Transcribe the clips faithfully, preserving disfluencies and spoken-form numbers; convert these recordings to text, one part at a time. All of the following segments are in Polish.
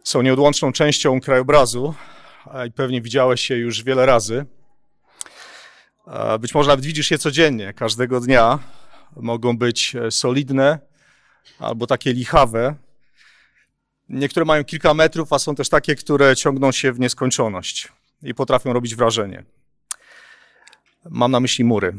są nieodłączną częścią krajobrazu i pewnie widziałeś je już wiele razy. Być może nawet widzisz je codziennie, każdego dnia. Mogą być solidne albo takie lichawe. Niektóre mają kilka metrów, a są też takie, które ciągną się w nieskończoność i potrafią robić wrażenie. Mam na myśli mury.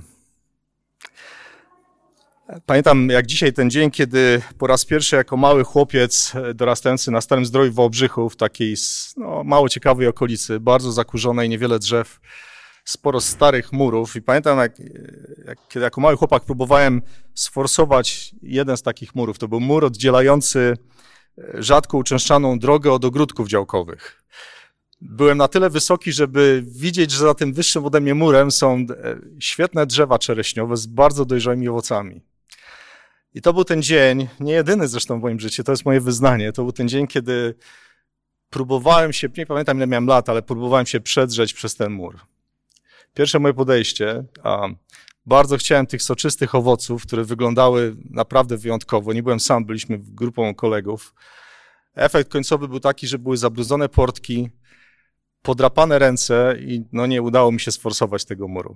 Pamiętam jak dzisiaj ten dzień, kiedy po raz pierwszy jako mały chłopiec dorastający na Starym Zdroju w Wałbrzychu, w takiej no, mało ciekawej okolicy, bardzo zakurzonej, niewiele drzew, sporo starych murów i pamiętam jak, jak kiedy jako mały chłopak próbowałem sforsować jeden z takich murów. To był mur oddzielający rzadko uczęszczaną drogę od ogródków działkowych. Byłem na tyle wysoki, żeby widzieć, że za tym wyższym ode mnie murem są świetne drzewa czereśniowe z bardzo dojrzałymi owocami. I to był ten dzień, nie jedyny zresztą w moim życiu, to jest moje wyznanie, to był ten dzień, kiedy próbowałem się, nie pamiętam ile miałem lat, ale próbowałem się przedrzeć przez ten mur. Pierwsze moje podejście, a bardzo chciałem tych soczystych owoców, które wyglądały naprawdę wyjątkowo. Nie byłem sam, byliśmy grupą kolegów. Efekt końcowy był taki, że były zabrudzone portki, podrapane ręce i no nie udało mi się sforsować tego muru.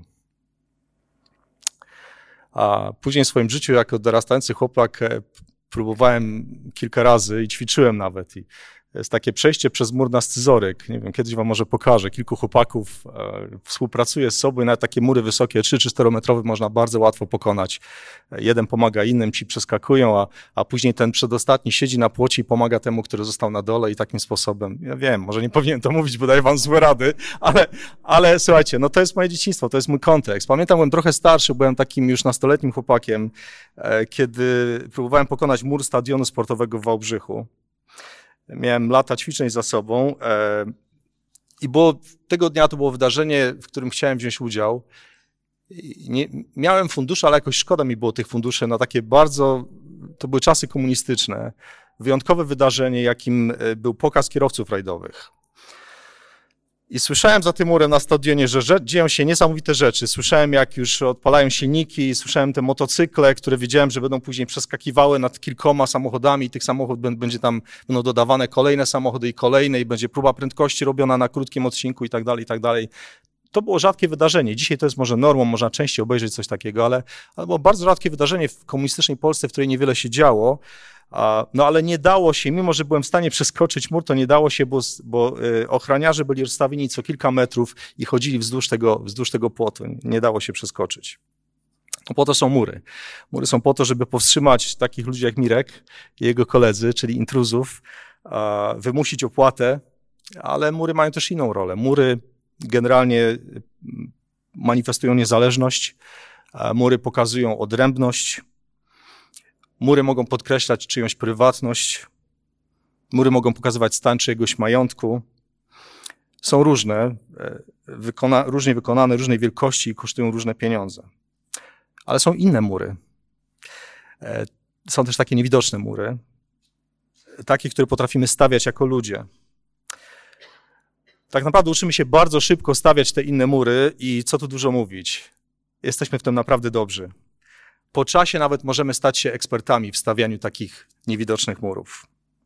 A później w swoim życiu jako dorastający chłopak próbowałem kilka razy i ćwiczyłem nawet. I jest takie przejście przez mur na scyzoryk. Nie wiem, kiedyś wam może pokażę. Kilku chłopaków e, współpracuje z sobą i nawet takie mury wysokie, trzy czy czterometrowe można bardzo łatwo pokonać. Jeden pomaga innym, ci przeskakują, a, a później ten przedostatni siedzi na płocie i pomaga temu, który został na dole i takim sposobem. Ja wiem, może nie powinienem to mówić, bo daję wam złe rady, ale, ale słuchajcie, no to jest moje dzieciństwo, to jest mój kontekst. Pamiętam, byłem trochę starszy, byłem takim już nastoletnim chłopakiem, e, kiedy próbowałem pokonać mur stadionu sportowego w Wałbrzychu. Miałem lata ćwiczeń za sobą e, i było, tego dnia to było wydarzenie, w którym chciałem wziąć udział. I nie, miałem fundusze, ale jakoś szkoda mi było tych funduszy na takie bardzo, to były czasy komunistyczne, wyjątkowe wydarzenie, jakim był pokaz kierowców rajdowych. I słyszałem za tym murem na stadionie, że rzecz, dzieją się niesamowite rzeczy. Słyszałem, jak już odpalają silniki, słyszałem te motocykle, które wiedziałem, że będą później przeskakiwały nad kilkoma samochodami i tych samochodów będzie tam, będą dodawane kolejne samochody i kolejne i będzie próba prędkości robiona na krótkim odcinku i tak dalej, i tak dalej. To było rzadkie wydarzenie. Dzisiaj to jest może normą, można częściej obejrzeć coś takiego, ale, ale było bardzo rzadkie wydarzenie w komunistycznej Polsce, w której niewiele się działo. No ale nie dało się, mimo że byłem w stanie przeskoczyć mur, to nie dało się, bo, bo ochroniarze byli rozstawieni co kilka metrów i chodzili wzdłuż tego, wzdłuż tego płotu. Nie dało się przeskoczyć. No po to są mury. Mury są po to, żeby powstrzymać takich ludzi jak Mirek i jego koledzy, czyli intruzów, wymusić opłatę, ale mury mają też inną rolę. Mury generalnie manifestują niezależność, mury pokazują odrębność, mury mogą podkreślać czyjąś prywatność, mury mogą pokazywać stan czyjegoś majątku. Są różne, wykona, różnie wykonane, różnej wielkości i kosztują różne pieniądze. Ale są inne mury. Są też takie niewidoczne mury, takie, które potrafimy stawiać jako ludzie. Tak naprawdę uczymy się bardzo szybko stawiać te inne mury i co tu dużo mówić. Jesteśmy w tym naprawdę dobrzy. Po czasie nawet możemy stać się ekspertami w stawianiu takich niewidocznych murów.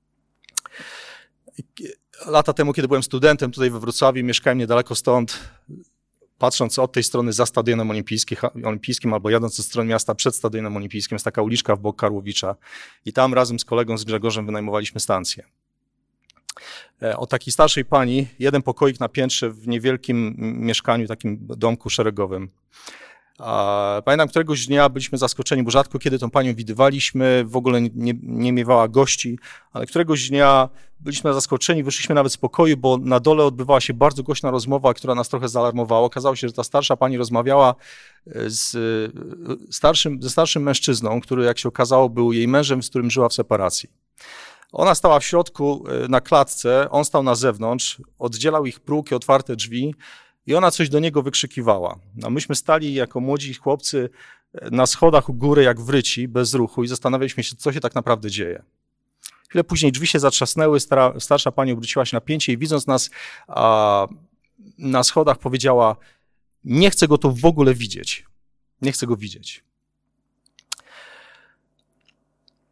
Lata temu, kiedy byłem studentem tutaj we Wrocławiu, mieszkałem niedaleko stąd, patrząc od tej strony za Stadionem Olimpijskim albo jadąc ze strony miasta przed Stadionem Olimpijskim, jest taka uliczka w bok Karłowicza i tam razem z kolegą, z Grzegorzem wynajmowaliśmy stację. Od takiej starszej pani, jeden pokoik na piętrze w niewielkim mieszkaniu, takim domku szeregowym. Pamiętam, któregoś dnia byliśmy zaskoczeni, bo rzadko kiedy tą panią widywaliśmy, w ogóle nie, nie miewała gości, ale któregoś dnia byliśmy zaskoczeni, wyszliśmy nawet z pokoju, bo na dole odbywała się bardzo głośna rozmowa, która nas trochę zaalarmowała. Okazało się, że ta starsza pani rozmawiała z starszym, ze starszym mężczyzną, który, jak się okazało, był jej mężem, z którym żyła w separacji. Ona stała w środku na klatce, on stał na zewnątrz, oddzielał ich próg i otwarte drzwi i ona coś do niego wykrzykiwała. No myśmy stali jako młodzi chłopcy na schodach u góry jak wryci, bez ruchu i zastanawialiśmy się, co się tak naprawdę dzieje. Chwilę później drzwi się zatrzasnęły, stara, starsza pani obróciła się na pięcie i widząc nas a, na schodach powiedziała: nie chcę go tu w ogóle widzieć. Nie chcę go widzieć.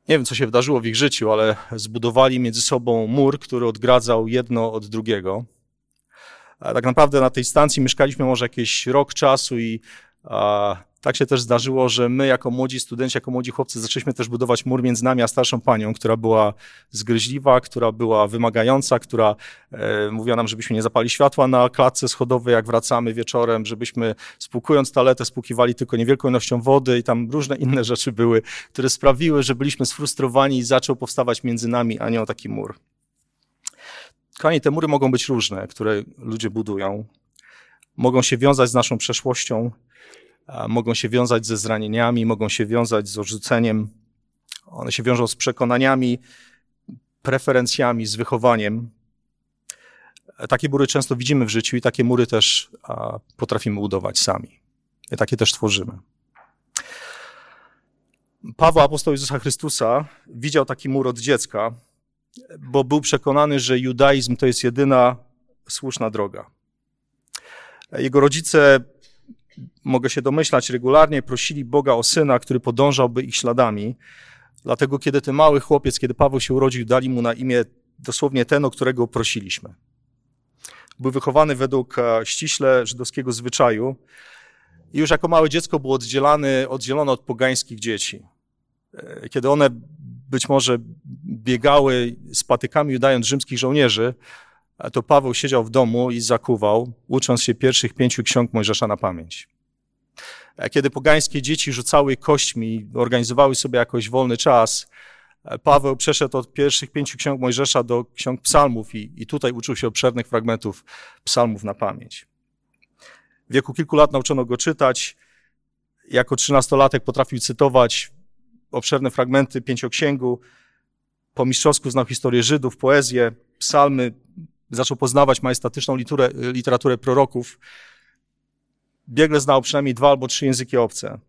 Nie wiem, co się wydarzyło w ich życiu, ale zbudowali między sobą mur, który odgradzał jedno od drugiego. A tak naprawdę na tej stacji mieszkaliśmy może jakiś rok czasu i a, tak się też zdarzyło, że my jako młodzi studenci, jako młodzi chłopcy zaczęliśmy też budować mur między nami a starszą panią, która była zgryźliwa, która była wymagająca, która e, mówiła nam, żebyśmy nie zapali światła na klatce schodowej, jak wracamy wieczorem, żebyśmy spłukując toaletę spłukiwali tylko niewielką ilością wody i tam różne inne rzeczy były, które sprawiły, że byliśmy sfrustrowani i zaczął powstawać między nami anioł taki mur. Kochani, te mury mogą być różne, które ludzie budują. Mogą się wiązać z naszą przeszłością, mogą się wiązać ze zranieniami, mogą się wiązać z odrzuceniem. One się wiążą z przekonaniami, preferencjami, z wychowaniem. Takie mury często widzimy w życiu i takie mury też potrafimy budować sami. I takie też tworzymy. Paweł, apostoł Jezusa Chrystusa, widział taki mur od dziecka, bo był przekonany, że judaizm to jest jedyna słuszna droga. Jego rodzice, mogę się domyślać, regularnie prosili Boga o syna, który podążałby ich śladami. Dlatego kiedy ten mały chłopiec, kiedy Paweł się urodził, dali mu na imię dosłownie ten, o którego prosiliśmy. Był wychowany według ściśle żydowskiego zwyczaju i już jako małe dziecko był oddzielany, oddzielony od pogańskich dzieci. Kiedy one być może biegały z patykami, udając rzymskich żołnierzy, to Paweł siedział w domu i zakuwał, ucząc się pierwszych pięciu ksiąg Mojżesza na pamięć. Kiedy pogańskie dzieci rzucały kośćmi, organizowały sobie jakoś wolny czas, Paweł przeszedł od pierwszych pięciu ksiąg Mojżesza do ksiąg psalmów i, i tutaj uczył się obszernych fragmentów psalmów na pamięć. W wieku kilku lat nauczono go czytać. Jako trzynastolatek potrafił cytować obszerne fragmenty pięcioksięgu. Po mistrzowsku znał historię Żydów, poezję, psalmy. Zaczął poznawać majestatyczną literaturę, literaturę proroków. Biegle znał przynajmniej dwa albo trzy języki obce.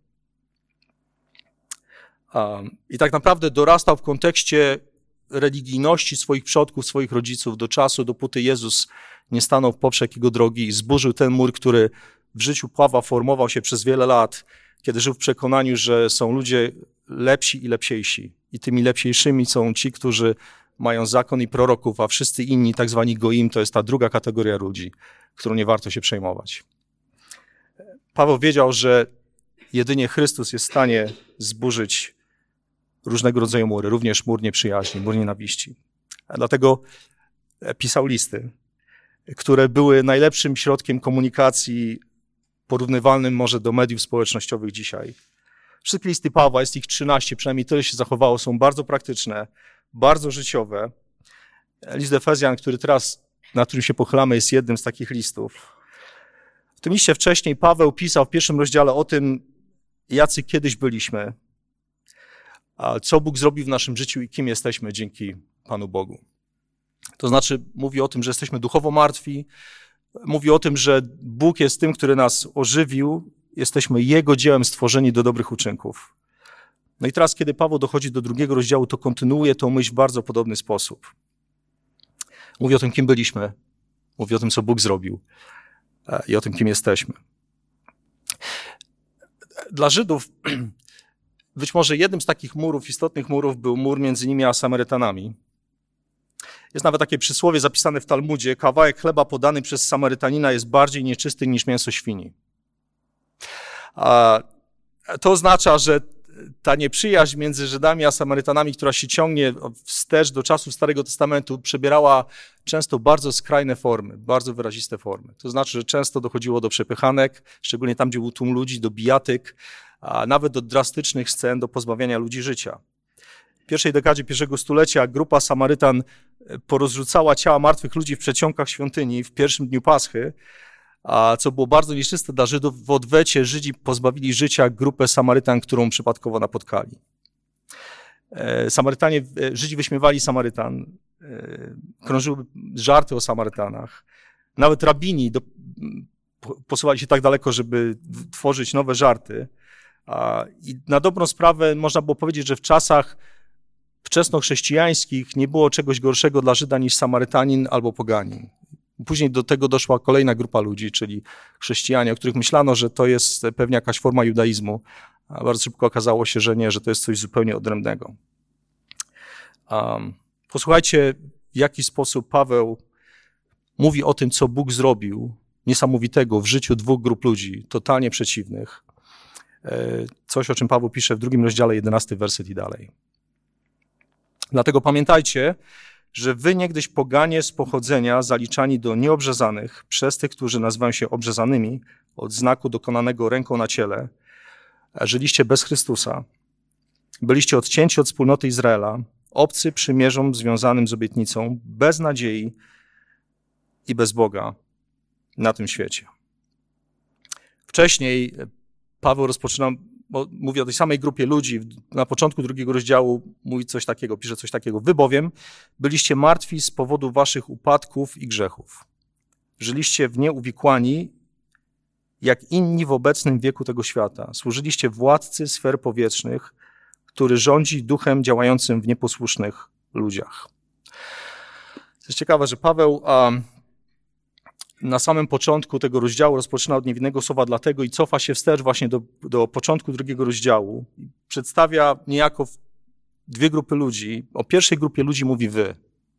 Um, I tak naprawdę dorastał w kontekście religijności swoich przodków, swoich rodziców do czasu, dopóty Jezus nie stanął w poprzek jego drogi i zburzył ten mur, który w życiu Pawła formował się przez wiele lat, kiedy żył w przekonaniu, że są ludzie lepsi i lepsiejsi. I tymi lepsiejszymi są ci, którzy mają zakon i proroków, a wszyscy inni, tak zwani goim, to jest ta druga kategoria ludzi, którą nie warto się przejmować. Paweł wiedział, że jedynie Chrystus jest w stanie zburzyć różnego rodzaju mury, również mur nieprzyjaźni, mur nienawiści. A dlatego pisał listy, które były najlepszym środkiem komunikacji, porównywalnym może do mediów społecznościowych dzisiaj. Wszystkie listy Pawła, jest ich trzynaście, przynajmniej tyle się zachowało, są bardzo praktyczne, bardzo życiowe. List do Efezjan, który teraz, na którym się pochylamy, jest jednym z takich listów. W tym liście wcześniej Paweł pisał w pierwszym rozdziale o tym, jacy kiedyś byliśmy, a co Bóg zrobił w naszym życiu i kim jesteśmy dzięki Panu Bogu. To znaczy mówi o tym, że jesteśmy duchowo martwi, mówi o tym, że Bóg jest tym, który nas ożywił, jesteśmy Jego dziełem stworzeni do dobrych uczynków. No i teraz, kiedy Paweł dochodzi do drugiego rozdziału, to kontynuuje tą myśl w bardzo podobny sposób. Mówi o tym, kim byliśmy, mówi o tym, co Bóg zrobił i o tym, kim jesteśmy. Dla Żydów być może jednym z takich murów, istotnych murów był mur między nimi a Samarytanami. Jest nawet takie przysłowie zapisane w Talmudzie: kawałek chleba podany przez Samarytanina jest bardziej nieczysty niż mięso świni. A to oznacza, że ta nieprzyjaźń między Żydami a Samarytanami, która się ciągnie wstecz do czasów Starego Testamentu, przebierała często bardzo skrajne formy, bardzo wyraziste formy. To znaczy, że często dochodziło do przepychanek, szczególnie tam, gdzie był tłum ludzi, do bijatyk, a nawet do drastycznych scen, do pozbawiania ludzi życia. W pierwszej dekadzie pierwszego stulecia grupa Samarytan porozrzucała ciała martwych ludzi w przedsionkach świątyni w pierwszym dniu Paschy, a co było bardzo nieczyste dla Żydów. W odwecie Żydzi pozbawili życia grupę Samarytan, którą przypadkowo napotkali. Samarytanie, Żydzi wyśmiewali Samarytan, krążyły żarty o Samarytanach. Nawet rabini do, posuwali się tak daleko, żeby tworzyć nowe żarty. I na dobrą sprawę można było powiedzieć, że w czasach wczesnochrześcijańskich nie było czegoś gorszego dla Żyda niż Samarytanin albo poganin. Później do tego doszła kolejna grupa ludzi, czyli chrześcijanie, o których myślano, że to jest pewnie jakaś forma judaizmu, a bardzo szybko okazało się, że nie, że to jest coś zupełnie odrębnego. Um, posłuchajcie, w jaki sposób Paweł mówi o tym, co Bóg zrobił niesamowitego w życiu dwóch grup ludzi, totalnie przeciwnych. Coś, o czym Paweł pisze w drugim rozdziale, jedenasty werset i dalej. Dlatego pamiętajcie, że wy niegdyś poganie z pochodzenia zaliczani do nieobrzezanych przez tych, którzy nazywają się obrzezanymi od znaku dokonanego ręką na ciele, żyliście bez Chrystusa, byliście odcięci od wspólnoty Izraela, obcy przymierzom związanym z obietnicą, bez nadziei i bez Boga na tym świecie. Wcześniej Paweł rozpoczyna, mówi o tej samej grupie ludzi, na początku drugiego rozdziału mówi coś takiego, pisze coś takiego. Wy bowiem byliście martwi z powodu waszych upadków i grzechów. Żyliście w nie uwikłani, jak inni w obecnym wieku tego świata. Służyliście władcy sfer powietrznych, który rządzi duchem działającym w nieposłusznych ludziach. To jest ciekawe, że Paweł a, na samym początku tego rozdziału rozpoczyna od niewinnego słowa dlatego i cofa się wstecz właśnie do, do początku drugiego rozdziału. Przedstawia niejako dwie grupy ludzi. O pierwszej grupie ludzi mówi wy.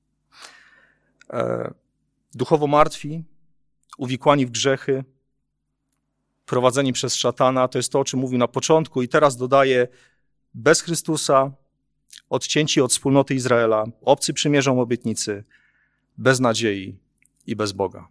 E, duchowo martwi, uwikłani w grzechy, prowadzeni przez szatana. To jest to, o czym mówił na początku i teraz dodaje bez Chrystusa, odcięci od wspólnoty Izraela, obcy przymierzom obietnicy, bez nadziei i bez Boga.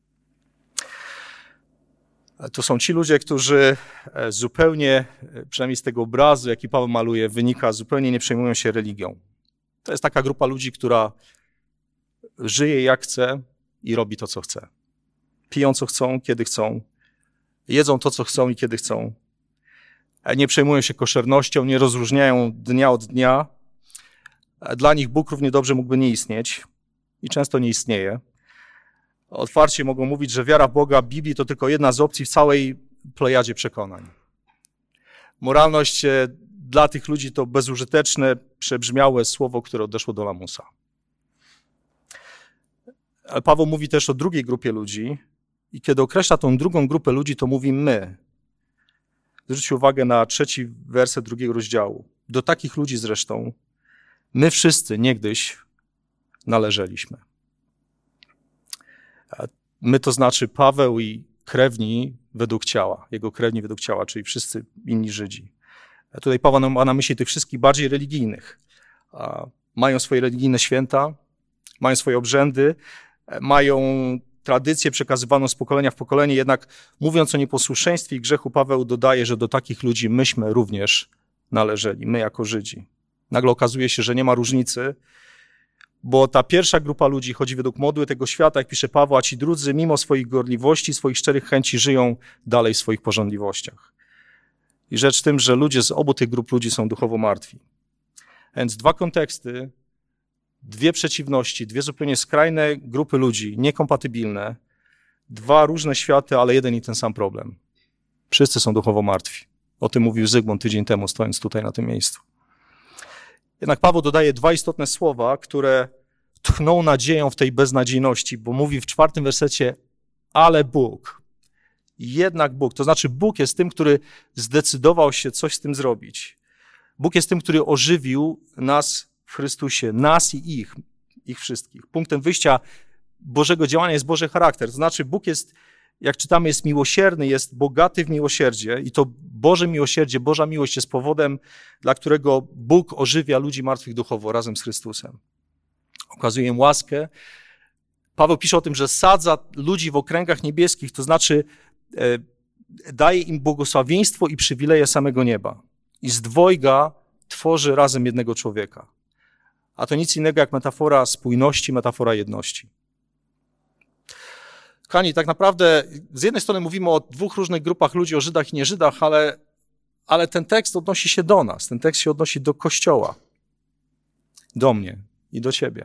To są ci ludzie, którzy zupełnie, przynajmniej z tego obrazu, jaki Paweł maluje, wynika, zupełnie nie przejmują się religią. To jest taka grupa ludzi, która żyje jak chce i robi to, co chce. Piją, co chcą, kiedy chcą. Jedzą to, co chcą i kiedy chcą. Nie przejmują się koszernością, nie rozróżniają dnia od dnia. Dla nich Bóg równie dobrze mógłby nie istnieć i często nie istnieje. Otwarcie mogą mówić, że wiara w Boga, Biblii to tylko jedna z opcji w całej plejadzie przekonań. Moralność dla tych ludzi to bezużyteczne, przebrzmiałe słowo, które odeszło do lamusa. Ale Paweł mówi też o drugiej grupie ludzi i kiedy określa tą drugą grupę ludzi, to mówi my. Zwróćcie uwagę na trzeci werset drugiego rozdziału. Do takich ludzi zresztą my wszyscy niegdyś należeliśmy. My to znaczy Paweł i krewni według ciała, jego krewni według ciała, czyli wszyscy inni Żydzi. Tutaj Paweł ma na myśli tych wszystkich bardziej religijnych. Mają swoje religijne święta, mają swoje obrzędy, mają tradycję przekazywaną z pokolenia w pokolenie, jednak mówiąc o nieposłuszeństwie i grzechu, Paweł dodaje, że do takich ludzi myśmy również należeli, my jako Żydzi. Nagle okazuje się, że nie ma różnicy, bo ta pierwsza grupa ludzi chodzi według modły tego świata, jak pisze Paweł, a ci drudzy mimo swoich gorliwości, swoich szczerych chęci żyją dalej w swoich porządliwościach. I rzecz w tym, że ludzie z obu tych grup ludzi są duchowo martwi. A więc dwa konteksty, dwie przeciwności, dwie zupełnie skrajne grupy ludzi, niekompatybilne, dwa różne światy, ale jeden i ten sam problem. Wszyscy są duchowo martwi. O tym mówił Zygmunt tydzień temu, stojąc tutaj na tym miejscu. Jednak Paweł dodaje dwa istotne słowa, które tchną nadzieją w tej beznadziejności, bo mówi w czwartym wersecie, ale Bóg. Jednak Bóg, to znaczy Bóg jest tym, który zdecydował się coś z tym zrobić. Bóg jest tym, który ożywił nas w Chrystusie, nas i ich, ich wszystkich. Punktem wyjścia Bożego działania jest Boży charakter. To znaczy Bóg jest, jak czytamy, jest miłosierny, jest bogaty w miłosierdzie i to Boże miłosierdzie, Boża miłość jest powodem, dla którego Bóg ożywia ludzi martwych duchowo razem z Chrystusem. Okazuje im łaskę. Paweł pisze o tym, że sadza ludzi w okręgach niebieskich, to znaczy e, daje im błogosławieństwo i przywileje samego nieba. I z dwojga tworzy razem jednego człowieka. A to nic innego jak metafora spójności, metafora jedności. Kochani, tak naprawdę z jednej strony mówimy o dwóch różnych grupach ludzi, o Żydach i nie-Żydach, ale, ale ten tekst odnosi się do nas, ten tekst się odnosi do Kościoła, do mnie i do ciebie.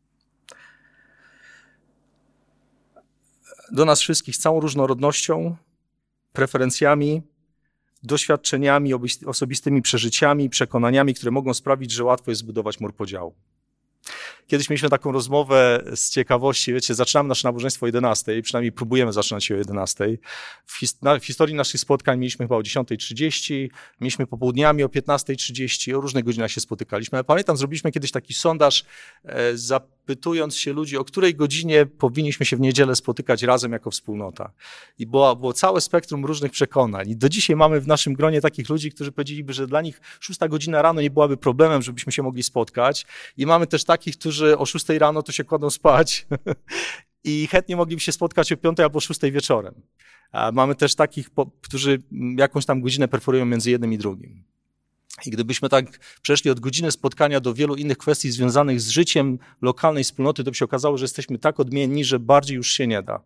Do nas wszystkich z całą różnorodnością, preferencjami, doświadczeniami, osobistymi przeżyciami, przekonaniami, które mogą sprawić, że łatwo jest zbudować mur podziału. Kiedyś mieliśmy taką rozmowę z ciekawości, wiecie, zaczynamy nasze nabożeństwo o jedenastej, przynajmniej próbujemy zaczynać je o jedenastej. W, his na, w historii naszych spotkań mieliśmy chyba o dziesiątej trzydzieści, mieliśmy popołudniami o piętnastej trzydzieści, o różnych godzinach się spotykaliśmy. Ale pamiętam, zrobiliśmy kiedyś taki sondaż, e, zapytując się ludzi, o której godzinie powinniśmy się w niedzielę spotykać razem jako wspólnota. I było, było całe spektrum różnych przekonań. I do dzisiaj mamy w naszym gronie takich ludzi, którzy powiedzieliby, że dla nich szósta godzina rano nie byłaby problemem, żebyśmy się mogli spotkać. I mamy też takich, którzy o szóstej rano to się kładą spać i chętnie mogliby się spotkać o piątej albo szóstej wieczorem. A mamy też takich, którzy jakąś tam godzinę preferują między jednym i drugim. I gdybyśmy tak przeszli od godziny spotkania do wielu innych kwestii związanych z życiem lokalnej wspólnoty, to by się okazało, że jesteśmy tak odmienni, że bardziej już się nie da.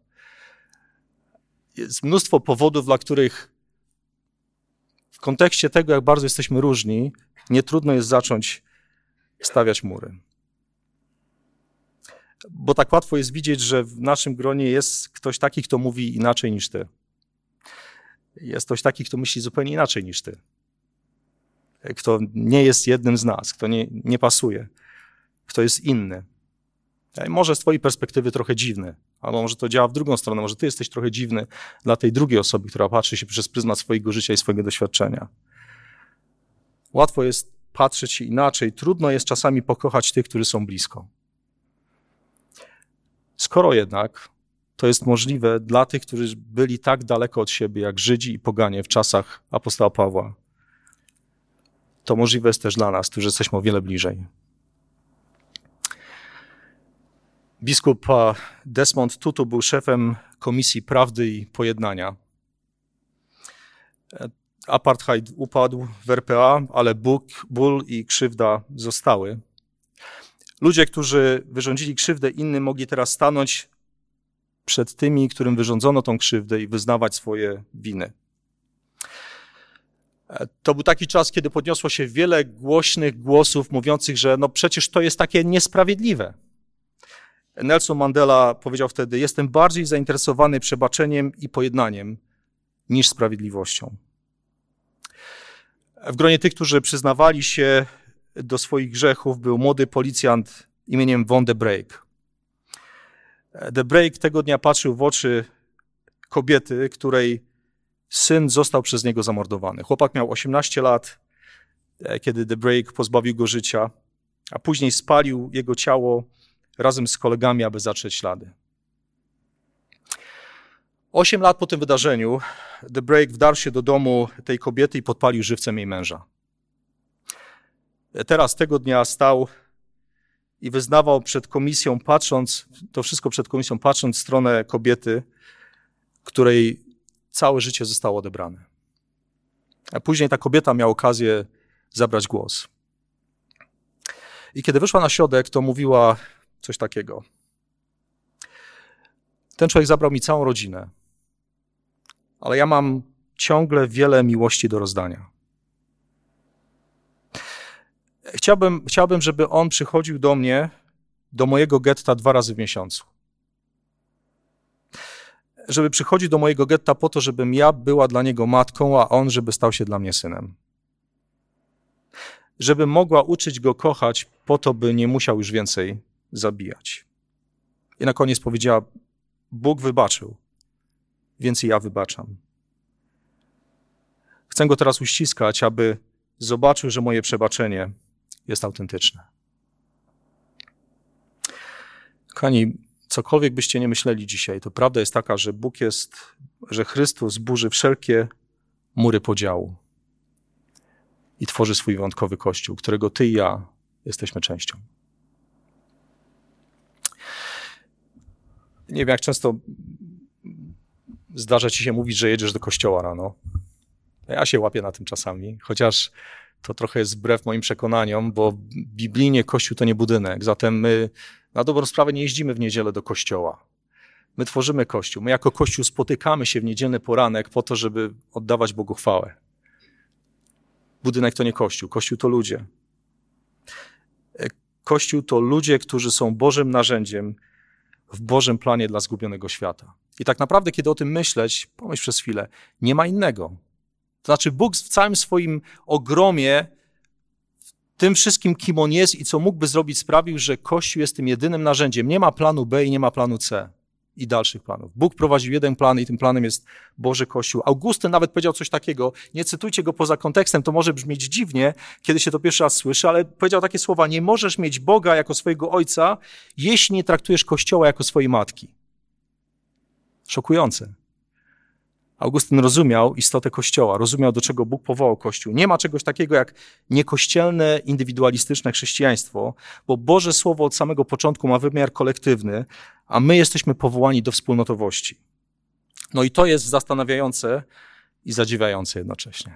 Jest mnóstwo powodów, dla których w kontekście tego, jak bardzo jesteśmy różni, nie trudno jest zacząć stawiać mury. Bo tak łatwo jest widzieć, że w naszym gronie jest ktoś taki, kto mówi inaczej niż ty. Jest ktoś taki, kto myśli zupełnie inaczej niż ty. Kto nie jest jednym z nas, kto nie, nie pasuje, kto jest inny. Może z twojej perspektywy trochę dziwny, albo może to działa w drugą stronę, może ty jesteś trochę dziwny dla tej drugiej osoby, która patrzy się przez pryzmat swojego życia i swojego doświadczenia. Łatwo jest patrzeć się inaczej, trudno jest czasami pokochać tych, którzy są blisko. Skoro jednak to jest możliwe dla tych, którzy byli tak daleko od siebie, jak Żydzi i poganie w czasach apostoła Pawła, to możliwe jest też dla nas, którzy jesteśmy o wiele bliżej. Biskup Desmond Tutu był szefem Komisji Prawdy i Pojednania. Apartheid upadł w R P A, ale Bóg, ból i krzywda zostały. Ludzie, którzy wyrządzili krzywdę innym, mogli teraz stanąć przed tymi, którym wyrządzono tą krzywdę i wyznawać swoje winy. To był taki czas, kiedy podniosło się wiele głośnych głosów mówiących, że no przecież to jest takie niesprawiedliwe. Nelson Mandela powiedział wtedy: jestem bardziej zainteresowany przebaczeniem i pojednaniem niż sprawiedliwością. W gronie tych, którzy przyznawali się do swoich grzechów, był młody policjant imieniem Von de Break. De Break tego dnia patrzył w oczy kobiety, której syn został przez niego zamordowany. Chłopak miał osiemnaście lat, kiedy De Break pozbawił go życia, a później spalił jego ciało razem z kolegami, aby zatrzeć ślady. Osiem lat po tym wydarzeniu De Break wdarł się do domu tej kobiety i podpalił żywcem jej męża. Teraz tego dnia stał i wyznawał przed komisją, patrząc, to wszystko przed komisją, patrząc w stronę kobiety, której całe życie zostało odebrane. A później ta kobieta miała okazję zabrać głos. I kiedy wyszła na środek, to mówiła coś takiego. Ten człowiek zabrał mi całą rodzinę, ale ja mam ciągle wiele miłości do rozdania. Chciałbym, chciałbym, żeby on przychodził do mnie, do mojego getta dwa razy w miesiącu. Żeby przychodził do mojego getta po to, żebym ja była dla niego matką, a on, żeby stał się dla mnie synem. Żebym mogła uczyć go kochać po to, by nie musiał już więcej zabijać. I na koniec powiedziała: Bóg wybaczył, więc i ja wybaczam. Chcę go teraz uściskać, aby zobaczył, że moje przebaczenie jest autentyczne. Kochani, cokolwiek byście nie myśleli dzisiaj, to prawda jest taka, że Bóg jest, że Chrystus burzy wszelkie mury podziału i tworzy swój wyjątkowy Kościół, którego ty i ja jesteśmy częścią. Nie wiem, jak często zdarza ci się mówić, że jedziesz do kościoła rano. Ja się łapię na tym czasami, chociaż to trochę jest wbrew moim przekonaniom, bo biblijnie Kościół to nie budynek, zatem my na dobrą sprawę nie jeździmy w niedzielę do kościoła. My tworzymy Kościół. My jako Kościół spotykamy się w niedzielny poranek po to, żeby oddawać Bogu chwałę. Budynek to nie Kościół. Kościół to ludzie. Kościół to ludzie, którzy są Bożym narzędziem w Bożym planie dla zgubionego świata. I tak naprawdę, kiedy o tym myśleć, pomyśl przez chwilę, nie ma innego. To znaczy Bóg w całym swoim ogromie tym wszystkim, kim on jest i co mógłby zrobić, sprawił, że Kościół jest tym jedynym narzędziem. Nie ma planu B i nie ma planu C i dalszych planów. Bóg prowadził jeden plan i tym planem jest Boży Kościół. Augustyn nawet powiedział coś takiego, nie cytujcie go poza kontekstem, to może brzmieć dziwnie, kiedy się to pierwszy raz słyszy, ale powiedział takie słowa: nie możesz mieć Boga jako swojego ojca, jeśli nie traktujesz Kościoła jako swojej matki. Szokujące. Augustyn rozumiał istotę Kościoła, rozumiał, do czego Bóg powołał Kościół. Nie ma czegoś takiego jak niekościelne, indywidualistyczne chrześcijaństwo, bo Boże Słowo od samego początku ma wymiar kolektywny, a my jesteśmy powołani do wspólnotowości. No i to jest zastanawiające i zadziwiające jednocześnie.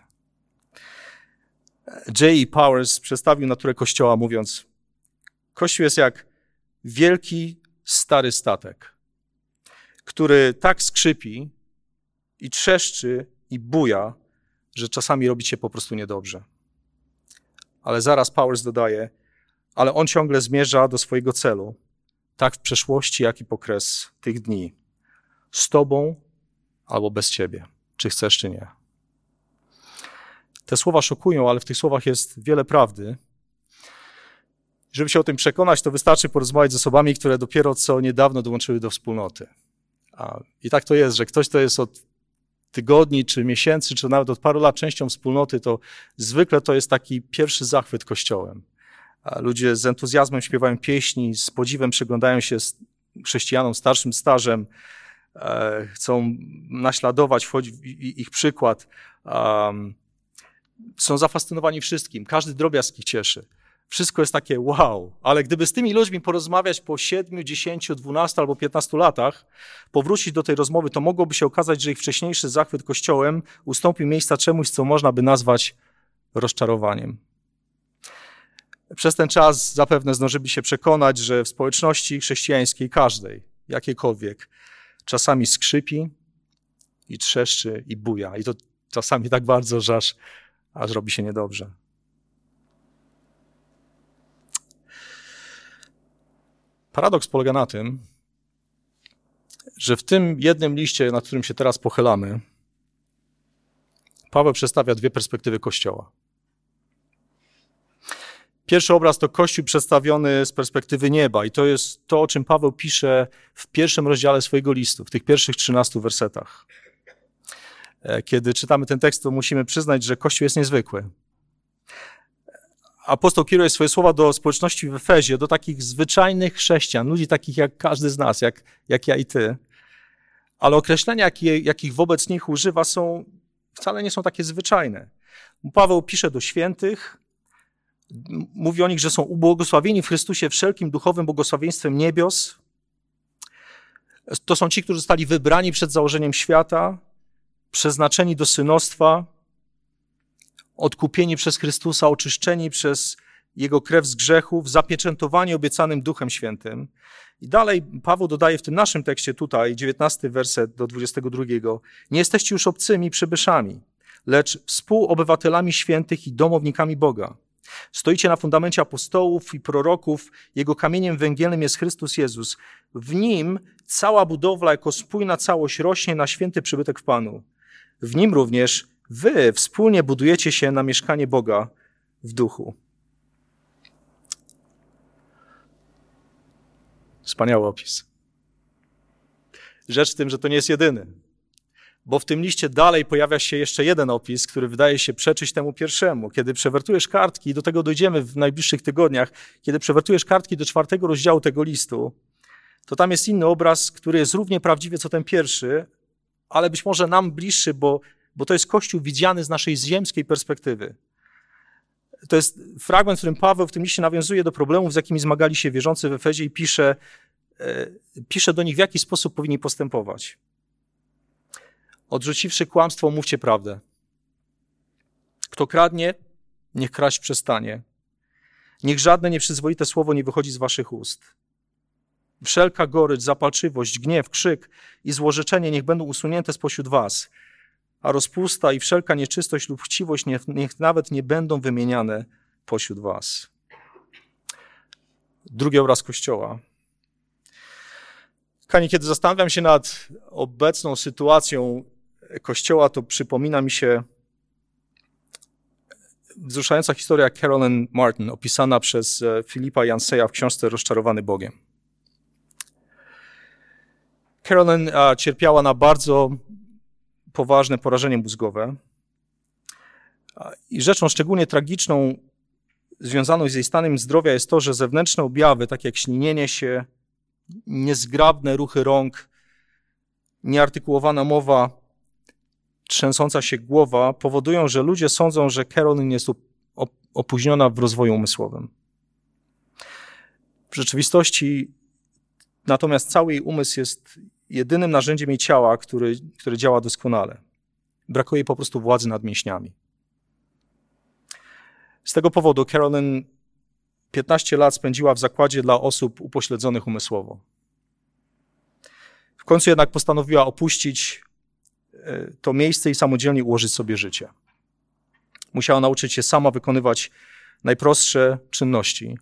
J E Powers przedstawił naturę Kościoła mówiąc: Kościół jest jak wielki, stary statek, który tak skrzypi i trzeszczy i buja, że czasami robi się po prostu niedobrze. Ale zaraz Powers dodaje: ale on ciągle zmierza do swojego celu, tak w przeszłości, jak i po kres tych dni. Z tobą albo bez ciebie, czy chcesz, czy nie. Te słowa szokują, ale w tych słowach jest wiele prawdy. Żeby się o tym przekonać, to wystarczy porozmawiać z osobami, które dopiero co niedawno dołączyły do wspólnoty. I tak to jest, że ktoś, kto jest od tygodni, czy miesięcy, czy nawet od paru lat częścią wspólnoty, to zwykle to jest taki pierwszy zachwyt Kościołem. Ludzie z entuzjazmem śpiewają pieśni, z podziwem przyglądają się chrześcijanom starszym stażem, chcą naśladować, wchodzi w ich przykład. Są zafascynowani wszystkim, każdy drobiazg ich cieszy. Wszystko jest takie wow, ale gdyby z tymi ludźmi porozmawiać po siedmiu, dziesięciu, dwunastu albo piętnastu latach, powrócić do tej rozmowy, to mogłoby się okazać, że ich wcześniejszy zachwyt Kościołem ustąpił miejsca czemuś, co można by nazwać rozczarowaniem. Przez ten czas zapewne zdążyli się przekonać, że w społeczności chrześcijańskiej, każdej, jakiejkolwiek, czasami skrzypi i trzeszczy i buja. I to czasami tak bardzo, że aż, aż robi się niedobrze. Paradoks polega na tym, że w tym jednym liście, nad którym się teraz pochylamy, Paweł przedstawia dwie perspektywy Kościoła. Pierwszy obraz to Kościół przedstawiony z perspektywy nieba i to jest to, o czym Paweł pisze w pierwszym rozdziale swojego listu, w tych pierwszych trzynastu wersetach. Kiedy czytamy ten tekst, to musimy przyznać, że Kościół jest niezwykły. Apostoł kieruje swoje słowa do społeczności w Efezie, do takich zwyczajnych chrześcijan, ludzi takich jak każdy z nas, jak, jak ja i ty. Ale określenia, jakie, jakich wobec nich używa, są, wcale nie są takie zwyczajne. Paweł pisze do świętych, mówi o nich, że są ubłogosławieni w Chrystusie wszelkim duchowym błogosławieństwem niebios. To są ci, którzy zostali wybrani przed założeniem świata, przeznaczeni do synostwa, odkupieni przez Chrystusa, oczyszczeni przez Jego krew z grzechów, zapieczętowani obiecanym Duchem Świętym. I dalej Paweł dodaje w tym naszym tekście tutaj, dziewiętnasty werset do dwudziestego drugiego. Nie jesteście już obcymi przybyszami, lecz współobywatelami świętych i domownikami Boga. Stoicie na fundamencie apostołów i proroków, Jego kamieniem węgielnym jest Chrystus Jezus. W Nim cała budowla jako spójna całość rośnie na święty przybytek w Panu. W Nim również wy wspólnie budujecie się na mieszkanie Boga w duchu. Wspaniały opis. Rzecz w tym, że to nie jest jedyny, bo w tym liście dalej pojawia się jeszcze jeden opis, który wydaje się przeczyć temu pierwszemu. Kiedy przewertujesz kartki, i do tego dojdziemy w najbliższych tygodniach, kiedy przewertujesz kartki do czwartego rozdziału tego listu, to tam jest inny obraz, który jest równie prawdziwy co ten pierwszy, ale być może nam bliższy, bo bo to jest Kościół widziany z naszej ziemskiej perspektywy. To jest fragment, w którym Paweł w tym liście nawiązuje do problemów, z jakimi zmagali się wierzący w Efezie i pisze, pisze do nich, w jaki sposób powinni postępować. Odrzuciwszy kłamstwo, mówcie prawdę. Kto kradnie, niech kraść przestanie. Niech żadne nieprzyzwoite słowo nie wychodzi z waszych ust. Wszelka gorycz, zapalczywość, gniew, krzyk i złorzeczenie niech będą usunięte spośród was, a rozpusta i wszelka nieczystość lub chciwość niech, niech nawet nie będą wymieniane pośród was. Drugi obraz Kościoła. Kochani, kiedy zastanawiam się nad obecną sytuacją Kościoła, to przypomina mi się wzruszająca historia Carolyn Martin, opisana przez Filipa Janseja w książce Rozczarowany Bogiem. Carolyn cierpiała na bardzo poważne porażenie mózgowe i rzeczą szczególnie tragiczną związaną z jej stanem zdrowia jest to, że zewnętrzne objawy, takie jak ślinienie się, niezgrabne ruchy rąk, nieartykułowana mowa, trzęsąca się głowa powodują, że ludzie sądzą, że Carolyn jest opóźniona w rozwoju umysłowym. W rzeczywistości natomiast cały jej umysł jest jedynym narzędziem jej ciała, który, które działa doskonale. Brakuje jej po prostu władzy nad mięśniami. Z tego powodu Carolyn piętnaście lat spędziła w zakładzie dla osób upośledzonych umysłowo. W końcu jednak postanowiła opuścić to miejsce i samodzielnie ułożyć sobie życie. Musiała nauczyć się sama wykonywać najprostsze czynności.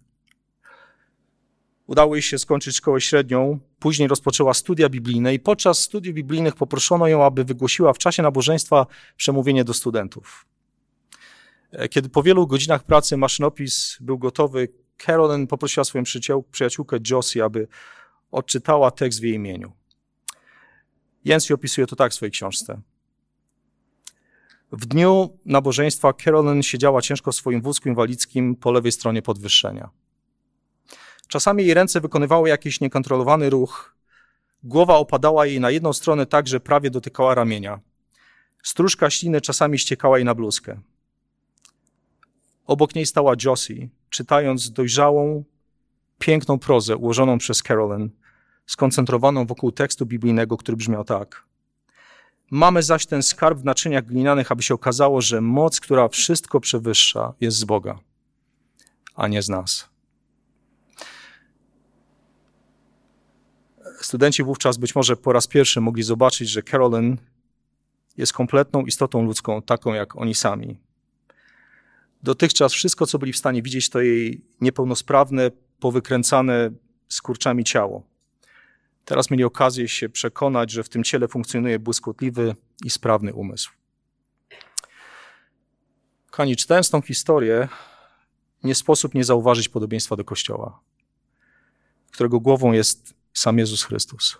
Udało jej się skończyć szkołę średnią, później rozpoczęła studia biblijne i podczas studiów biblijnych poproszono ją, aby wygłosiła w czasie nabożeństwa przemówienie do studentów. Kiedy po wielu godzinach pracy maszynopis był gotowy, Carolyn poprosiła swoją przyjaciółkę Josie, aby odczytała tekst w jej imieniu. Yancey opisuje to tak w swojej książce. W dniu nabożeństwa Carolyn siedziała ciężko w swoim wózku inwalidzkim po lewej stronie podwyższenia. Czasami jej ręce wykonywały jakiś niekontrolowany ruch. Głowa opadała jej na jedną stronę tak, że prawie dotykała ramienia. Stróżka śliny czasami ściekała jej na bluzkę. Obok niej stała Josie, czytając dojrzałą, piękną prozę ułożoną przez Carolyn, skoncentrowaną wokół tekstu biblijnego, który brzmiał tak. Mamy zaś ten skarb w naczyniach glinianych, aby się okazało, że moc, która wszystko przewyższa, jest z Boga, a nie z nas. Studenci wówczas być może po raz pierwszy mogli zobaczyć, że Carolyn jest kompletną istotą ludzką, taką jak oni sami. Dotychczas wszystko, co byli w stanie widzieć, to jej niepełnosprawne, powykręcane skurczami ciało. Teraz mieli okazję się przekonać, że w tym ciele funkcjonuje błyskotliwy i sprawny umysł. Kochani, czytając tą historię, nie sposób nie zauważyć podobieństwa do Kościoła, którego głową jest sam Jezus Chrystus.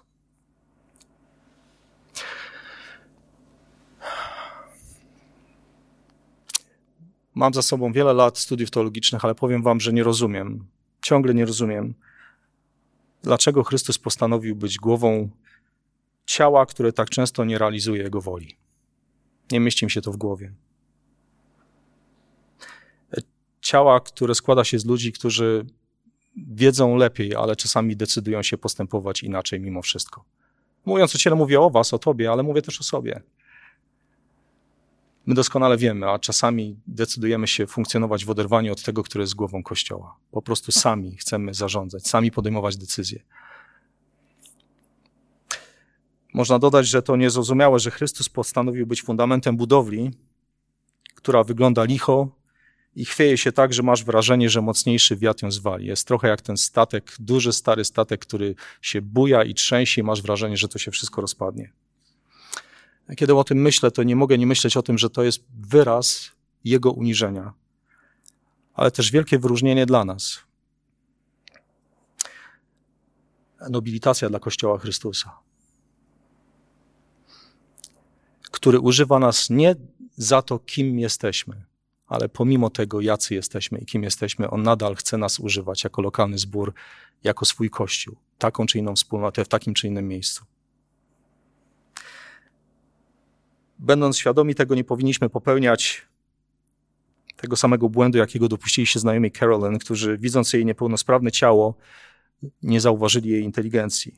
Mam za sobą wiele lat studiów teologicznych, ale powiem wam, że nie rozumiem, ciągle nie rozumiem, dlaczego Chrystus postanowił być głową ciała, które tak często nie realizuje Jego woli. Nie mieści mi się to w głowie. Ciała, które składa się z ludzi, którzy wiedzą lepiej, ale czasami decydują się postępować inaczej mimo wszystko. Mówiąc o ciele, mówię o was, o tobie, ale mówię też o sobie. My doskonale wiemy, a czasami decydujemy się funkcjonować w oderwaniu od tego, który jest głową Kościoła. Po prostu sami chcemy zarządzać, sami podejmować decyzje. Można dodać, że to niezrozumiałe, że Chrystus postanowił być fundamentem budowli, która wygląda licho i chwieje się tak, że masz wrażenie, że mocniejszy wiatr ją zwali. Jest trochę jak ten statek, duży, stary statek, który się buja i trzęsie i masz wrażenie, że to się wszystko rozpadnie. Kiedy o tym myślę, to nie mogę nie myśleć o tym, że to jest wyraz Jego uniżenia, ale też wielkie wyróżnienie dla nas. Nobilitacja dla Kościoła Chrystusa, który używa nas nie za to, kim jesteśmy, ale pomimo tego, jacy jesteśmy i kim jesteśmy, On nadal chce nas używać jako lokalny zbór, jako swój Kościół, taką czy inną wspólnotę w takim czy innym miejscu. Będąc świadomi tego, nie powinniśmy popełniać tego samego błędu, jakiego dopuścili się znajomi Carolyn, którzy widząc jej niepełnosprawne ciało, nie zauważyli jej inteligencji.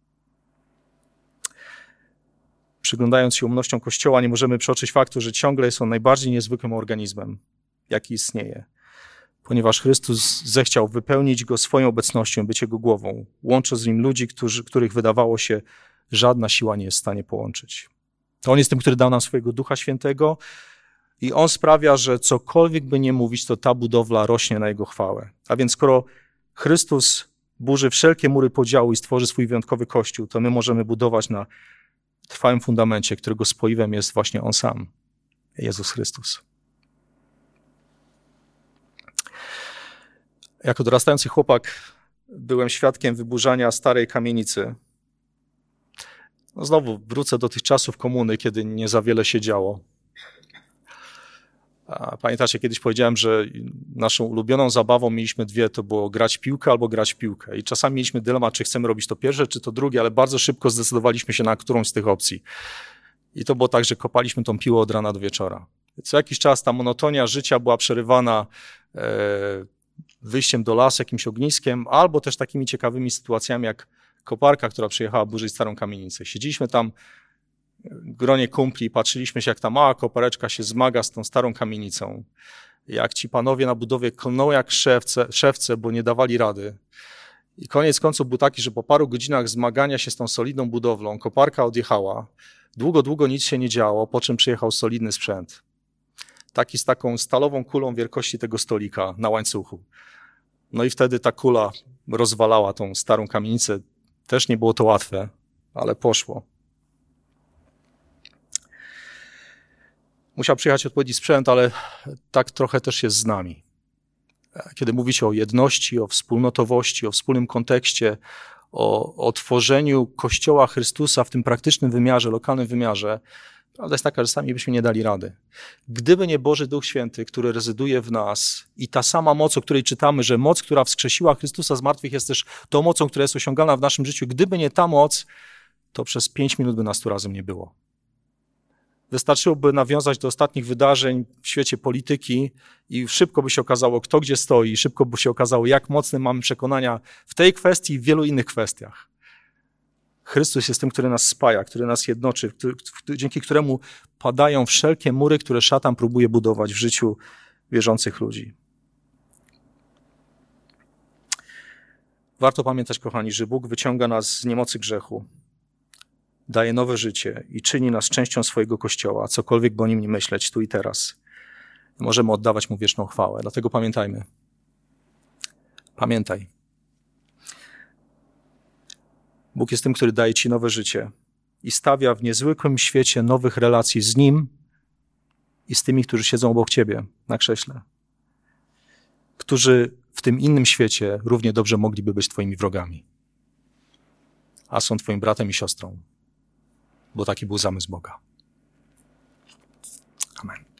Przyglądając się umnościom Kościoła, nie możemy przeoczyć faktu, że ciągle jest on najbardziej niezwykłym organizmem, jaki istnieje, ponieważ Chrystus zechciał wypełnić go swoją obecnością, być jego głową, łącząc z nim ludzi, którzy, których wydawało się, żadna siła nie jest w stanie połączyć. To On jest tym, który dał nam swojego Ducha Świętego i On sprawia, że cokolwiek by nie mówić, to ta budowla rośnie na Jego chwałę. A więc skoro Chrystus burzy wszelkie mury podziału i stworzy swój wyjątkowy Kościół, to my możemy budować na trwałym fundamencie, którego spoiwem jest właśnie On sam, Jezus Chrystus. Jako dorastający chłopak byłem świadkiem wyburzania starej kamienicy. No znowu wrócę do tych czasów komuny, kiedy nie za wiele się działo. A pamiętacie, kiedyś powiedziałem, że naszą ulubioną zabawą mieliśmy dwie, to było grać w piłkę albo grać w piłkę. I czasami mieliśmy dylemat, czy chcemy robić to pierwsze, czy to drugie, ale bardzo szybko zdecydowaliśmy się na którąś z tych opcji. I to było tak, że kopaliśmy tą piłę od rana do wieczora. Co jakiś czas ta monotonia życia była przerywana e, wyjściem do lasu, jakimś ogniskiem, albo też takimi ciekawymi sytuacjami, jak koparka, która przyjechała burzyć starą kamienicę. Siedzieliśmy tam w gronie kumpli, patrzyliśmy się, jak ta mała kopareczka się zmaga z tą starą kamienicą. Jak ci panowie na budowie klną jak szewce, szewce, bo nie dawali rady. I koniec końców był taki, że po paru godzinach zmagania się z tą solidną budowlą, koparka odjechała. Długo, długo nic się nie działo, po czym przyjechał solidny sprzęt. Taki z taką stalową kulą wielkości tego stolika na łańcuchu. No i wtedy ta kula rozwalała tą starą kamienicę. Też nie było to łatwe, ale poszło. Musiał przyjechać odpowiedni sprzęt, ale tak trochę też jest z nami. Kiedy mówi się o jedności, o wspólnotowości, o wspólnym kontekście, o, o tworzeniu Kościoła Chrystusa w tym praktycznym wymiarze, lokalnym wymiarze, prawda jest taka, że sami byśmy nie dali rady. Gdyby nie Boży Duch Święty, który rezyduje w nas i ta sama moc, o której czytamy, że moc, która wskrzesiła Chrystusa z martwych, jest też tą mocą, która jest osiągalna w naszym życiu, gdyby nie ta moc, to przez pięć minut by nas tu razem nie było. Wystarczyłoby nawiązać do ostatnich wydarzeń w świecie polityki i szybko by się okazało, kto gdzie stoi, szybko by się okazało, jak mocne mamy przekonania w tej kwestii i w wielu innych kwestiach. Chrystus jest tym, który nas spaja, który nas jednoczy, który, dzięki któremu padają wszelkie mury, które szatan próbuje budować w życiu wierzących ludzi. Warto pamiętać, kochani, że Bóg wyciąga nas z niemocy grzechu, daje nowe życie i czyni nas częścią swojego Kościoła, cokolwiek by o nim nie myśleć tu i teraz. Możemy oddawać Mu wieczną chwałę. Dlatego pamiętajmy. Pamiętaj. Bóg jest tym, który daje ci nowe życie i stawia w niezwykłym świecie nowych relacji z Nim i z tymi, którzy siedzą obok ciebie na krześle, którzy w tym innym świecie równie dobrze mogliby być twoimi wrogami, a są twoim bratem i siostrą, bo taki był zamysł Boga. Amen.